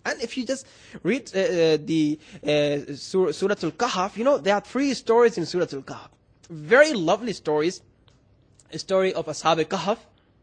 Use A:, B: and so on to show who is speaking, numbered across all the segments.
A: And if you just read the Surah Al-Kahf, there are 3 stories in Surah Al-Kahf. Very lovely stories. A story of Ashab al-Kahf,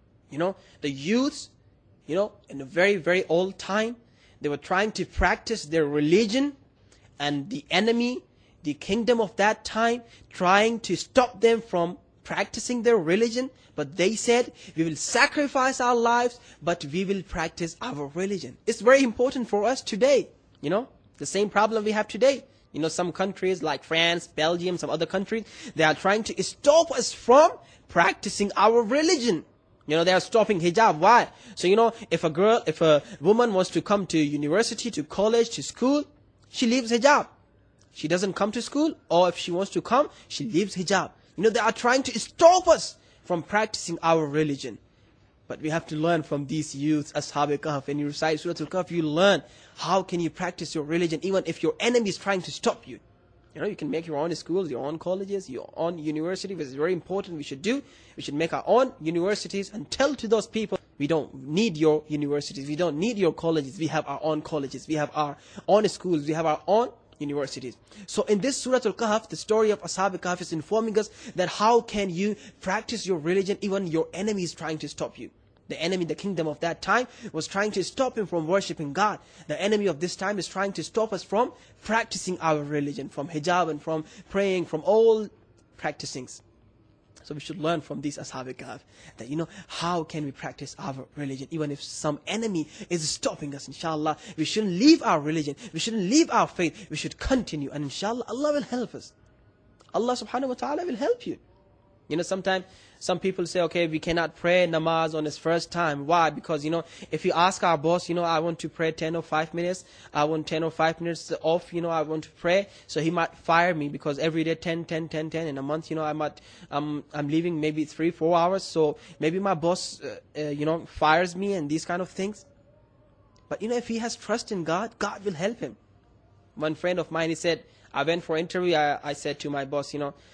A: the youths, in a very, very old time, they were trying to practice their religion, and the enemy, the kingdom of that time, trying to stop them from practicing their religion. But they said, we will sacrifice our lives, but we will practice our religion. It's very important for us today. The same problem we have today. Some countries like France, Belgium, some other countries, they are trying to stop us from practicing our religion. They are stopping hijab. Why? So, if a woman wants to come to university, to college, to school, she leaves hijab. She doesn't come to school, or if she wants to come, she leaves hijab. They are trying to stop us from practicing our religion. But we have to learn from these youths, Ashab al-Kahf. When you recite Surah Al-Kahf, you learn how can you practice your religion, even if your enemy is trying to stop you. You can make your own schools, your own colleges, your own university, which is very important. We should do. We should make our own universities and tell to those people, we don't need your universities, we don't need your colleges. We have our own colleges, we have our own schools, we have our own universities. So in this Surah Al-Kahf, the story of Ashab al-Kahf is informing us that how can you practice your religion, even your enemy is trying to stop you. The enemy, the kingdom of that time, was trying to stop him from worshipping God. The enemy of this time is trying to stop us from practicing our religion, from hijab and from praying, from all practicings. So we should learn from these Ashab al-Kahf that, how can we practice our religion, even if some enemy is stopping us. Inshallah, we shouldn't leave our religion, we shouldn't leave our faith, we should continue, and inshallah, Allah will help us. Allah subhanahu wa ta'ala will help you. Sometimes some people say, okay, we cannot pray namaz on his first time. Why? Because, if you ask our boss, I want to pray 10 or 5 minutes, I want 10 or 5 minutes off, I want to pray. So he might fire me because every day 10. In a month, I'm leaving maybe 3-4 hours. So maybe my boss, fires me and these kind of things. But, if he has trust in God, God will help him. One friend of mine, he said, I went for interview, I said to my boss,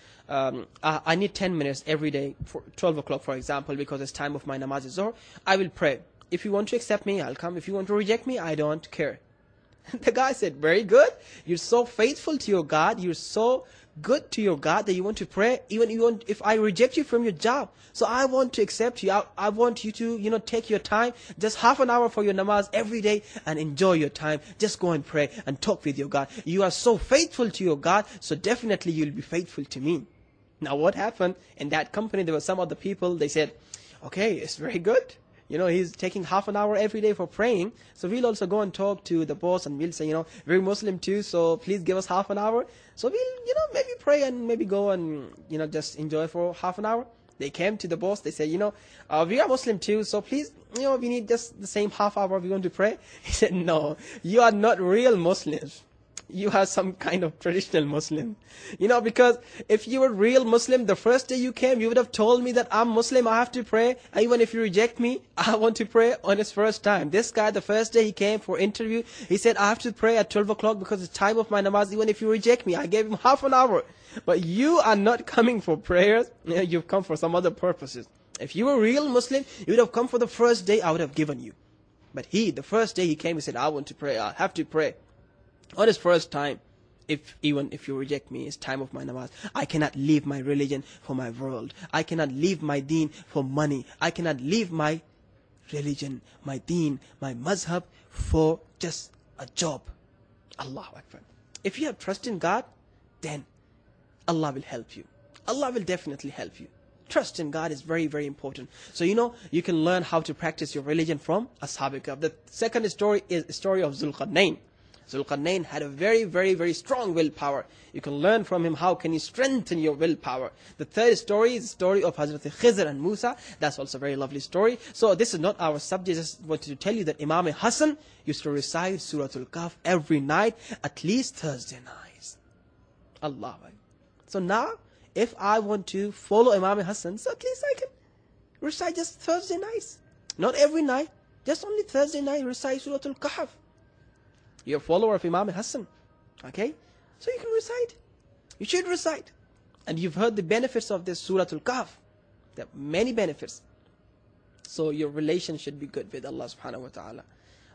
A: I need 10 minutes every day for 12 o'clock, for example, because it's time of my namaz Zuhr. I will pray. If you want to accept me, I'll come. If you want to reject me, I don't care. The guy said, very good. You're so faithful to your God. You're so good to your God that you want to pray. Even if I reject you from your job. So I want to accept you. I want you to, take your time, just half an hour for your namaz every day and enjoy your time. Just go and pray and talk with your God. You are so faithful to your God, so definitely you'll be faithful to me. Now what happened in that company, there were some other people, they said, okay, it's very good. He's taking half an hour every day for praying. So we'll also go and talk to the boss and we'll say, we're Muslim too, so please give us half an hour. So we'll, maybe pray and maybe go and, just enjoy for half an hour. They came to the boss, they said, we are Muslim too, so please, we need just the same half hour we're going to pray. He said, no, you are not real Muslims. You are some kind of traditional Muslim. Because if you were real Muslim, the first day you came, you would have told me that I'm Muslim, I have to pray. And even if you reject me, I want to pray on his first time. This guy, the first day he came for interview, he said, I have to pray at 12 o'clock because it's time of my namaz. Even if you reject me, I gave him half an hour. But you are not coming for prayers. You've come for some other purposes. If you were a real Muslim, you would have come for the first day I would have given you. But the first day he came, he said, I want to pray, I have to pray. On his first time, even if you reject me, it's time of my namaz. I cannot leave my religion for my world. I cannot leave my deen for money. I cannot leave my religion, my deen, my mazhab for just a job. Allahu Akbar. If you have trust in God, then Allah will help you. Allah will definitely help you. Trust in God is very, very important. So, you can learn how to practice your religion from Ashab al-Kahf. The second story is the story of Zulqarnain. Zulqarnain had a very, very, very strong willpower. You can learn from him how can you strengthen your willpower. The third story is the story of Hazrat Khizr and Musa. That's also a very lovely story. So this is not our subject. I just wanted to tell you that Imam Hassan used to recite Surah Al-Kahf every night, at least Thursday nights. Allah. So now, if I want to follow Imam Hassan, so at least I can recite just Thursday nights. Not every night, just only Thursday night recite Surah Al-Kahf. You're a follower of Imam Hassan. Okay? So you can recite. You should recite. And you've heard the benefits of this Surah Al-Kahf. There are many benefits. So your relation should be good with Allah subhanahu wa ta'ala.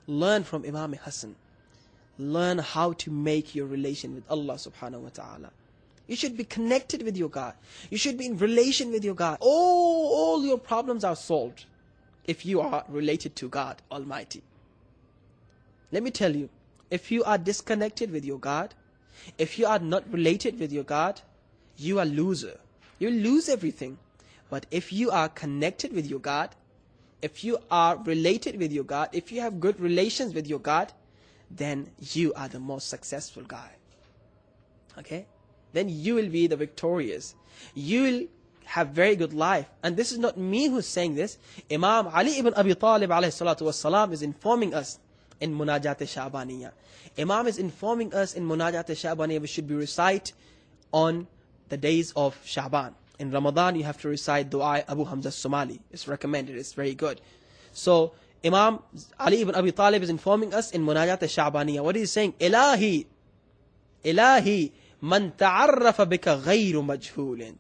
A: learn from Imam Hassan. Learn how to make your relation with Allah subhanahu wa ta'ala. You should be connected with your God. You should be in relation with your God. All your problems are solved if you are related to God Almighty. Let me tell you, if you are disconnected with your God, if you are not related with your God, you are a loser. You lose everything. But if you are connected with your God, if you are related with your God, if you have good relations with your God, then you are the most successful guy. Okay? Then you will be the victorious. You will have very good life. And this is not me who's saying this. Imam Ali ibn Abi Talib alayhi salatu wassalam is informing us in Munajat Sha'baniyah. Imam is informing us in Munajat Sha'baniyah we should be recite on the days of Sha'ban. In Ramadan you have to recite Dua Abu Hamza Somali. It's recommended, it's very good. So Imam Ali ibn Abi Talib is informing us in Munajat Sha'baniyah. What is he saying? Ilahi, Ilahi, man ta'arrafa bika ghayru majhulin.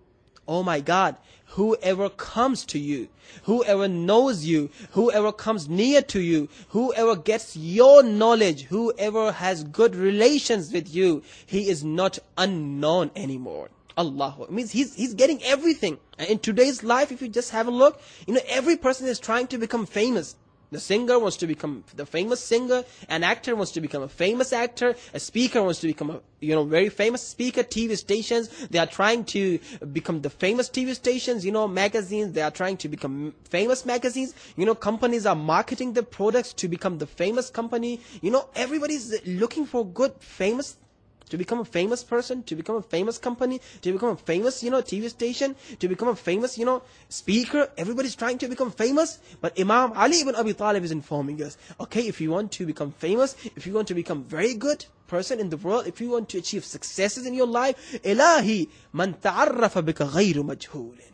A: Oh my God, whoever comes to you, whoever knows you, whoever comes near to you, whoever gets your knowledge, whoever has good relations with you, he is not unknown anymore. Allah. It means he's getting everything. And in today's life, if you just have a look, every person is trying to become famous. The singer wants to become the famous singer. An actor wants to become a famous actor. A speaker wants to become a very famous speaker. TV stations, they are trying to become the famous TV stations. Magazines, they are trying to become famous magazines. Companies are marketing their products to become the famous company. Everybody's looking for good famous, to become a famous person, to become a famous company, to become a famous, TV station, to become a famous, speaker. Everybody's trying to become famous. But Imam Ali ibn Abi Talib is informing us, okay, if you want to become famous, if you want to become very good person in the world, if you want to achieve successes in your life, Ilahi, man ta'arrafa bika ghayru majhulin.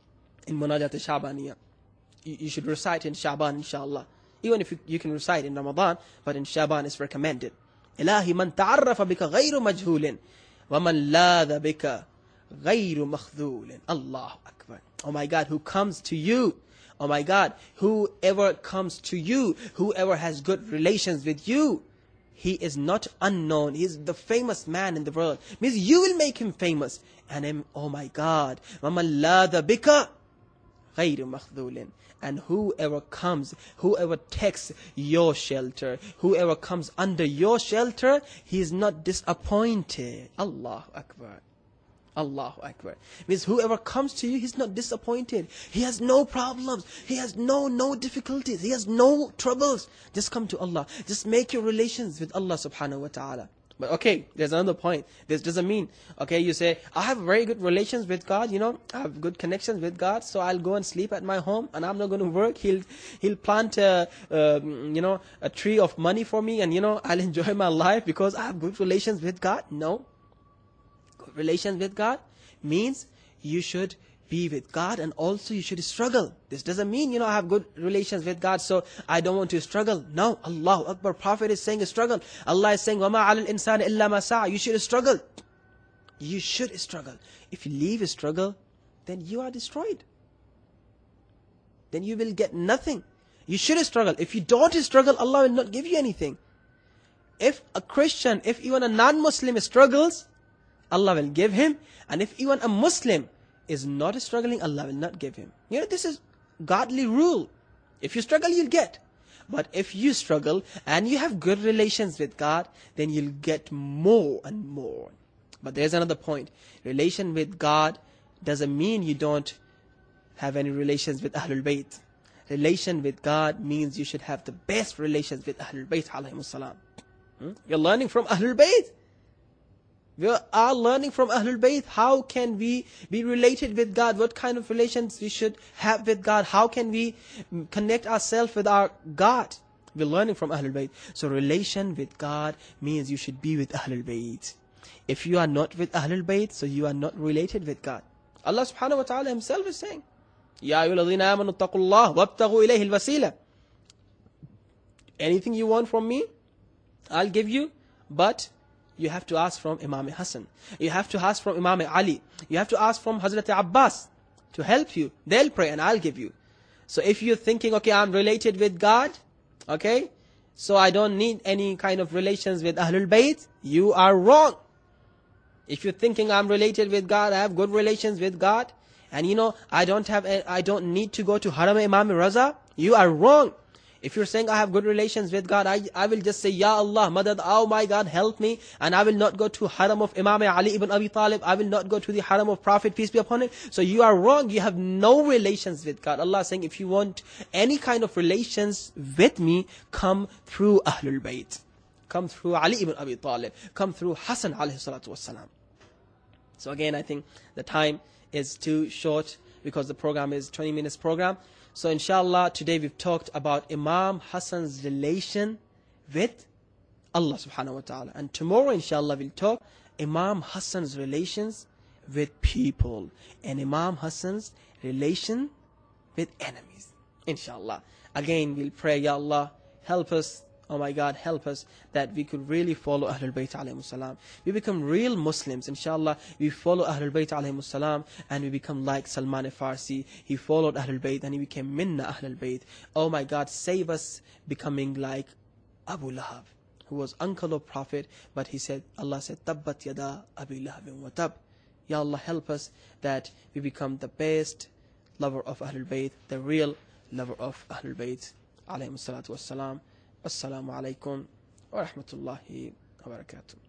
A: In Munajat Sha'baniyah. You should recite in Sha'ban, inshallah. Even if you can recite in Ramadan, but in Sha'ban it's recommended. إلهي من تعرف بك غير مجهول ومن لاذ بك غير مخذول. Allah Akbar. Oh my God, who comes to you? Oh my God, whoever comes to you, whoever has good relations with you, he is not unknown. He is the famous man in the world. Means you will make him famous. And oh my God, ومن لاذ بك غير مخذول. And whoever comes, whoever takes your shelter, whoever comes under your shelter, he is not disappointed. Allahu Akbar. Allahu Akbar. Means whoever comes to you, he's not disappointed. He has no problems. He has no difficulties. He has no troubles. Just come to Allah. Just make your relations with Allah subhanahu wa ta'ala. But okay, there's another point. This doesn't mean, okay, you say, I have very good relations with God, I have good connections with God, so I'll go and sleep at my home and I'm not going to work. He'll plant a tree of money for me and, I'll enjoy my life because I have good relations with God. No. Good relations with God means you should be with God and also you should struggle. This doesn't mean, I have good relations with God, so I don't want to struggle. No, Allahu Akbar. Prophet is saying struggle. Allah is saying, وَمَا عَلَى الْإِنسَانِ إِلَّا مَا سَعَى. You should struggle. You should struggle. If you leave struggle, then you are destroyed. Then you will get nothing. You should struggle. If you don't struggle, Allah will not give you anything. If a Christian, if even a non-Muslim struggles, Allah will give him. And if even a Muslim is not struggling, Allah will not give him. This is godly rule. If you struggle, you'll get. But if you struggle and you have good relations with God, then you'll get more and more. But there's another point. Relation with God doesn't mean you don't have any relations with Ahlul Bayt. Relation with God means you should have the best relations with Ahlul Bayt alayhimus salam. You're learning from Ahlul Bayt. We are learning from Ahlul Bayt. How can we be related with God? What kind of relations we should have with God? How can we connect ourselves with our God? We're learning from Ahlul Bayt. So relation with God means you should be with Ahlul Bayt. If you are not with Ahlul Bayt, so you are not related with God. Allah subhanahu wa ta'ala himself is saying, Ya ayyuhalladhina amanu taqullah wabtaghu ilayhi al-wasila. Anything you want from me, I'll give you, but you have to ask from Imam Hassan. You have to ask from Imam Ali. You have to ask from Hazrat Abbas to help you. They'll pray and I'll give you. So if you're thinking, okay, I'm related with God, okay, so I don't need any kind of relations with Ahlul Bayt, you are wrong. If you're thinking I'm related with God, I have good relations with God, and I don't need to go to Haram Imam Raza, you are wrong. If you're saying I have good relations with God, I will just say, Ya Allah, Madad, oh my God, help me, and I will not go to Haram of Imam Ali ibn Abi Talib, I will not go to the Haram of Prophet, peace be upon him. So you are wrong, you have no relations with God. Allah is saying, if you want any kind of relations with me, come through Ahlul Bayt. Come through Ali ibn Abi Talib. Come through Hassan alayhi salatu wassalam. So again, I think the time is too short because the program is 20 minutes program. So inshallah, today we've talked about Imam Hassan's relation with Allah subhanahu wa ta'ala. And tomorrow inshallah we'll talk Imam Hassan's relations with people. And Imam Hassan's relation with enemies. Inshallah. Again, we'll pray, Ya Allah, help us. Oh my God, help us that we could really follow Ahlul Bayt alayhimus salam. We become real Muslims, inshallah. We follow Ahlul Bayt alayhimus salam, and we become like Salman Farsi. He followed Ahlul Bayt and he became Minna Ahlul Bayt. Oh my God, save us becoming like Abu Lahab, who was uncle of Prophet, but he said, Allah said, Tabbat yada Abi Lahabin wa tab. Ya Allah, help us that we become the best lover of Ahlul Bayt, the real lover of Ahlul Bayt alayhimus salatu wassalam. Assalamu alaikum wa rahmatullahi wa barakatuh.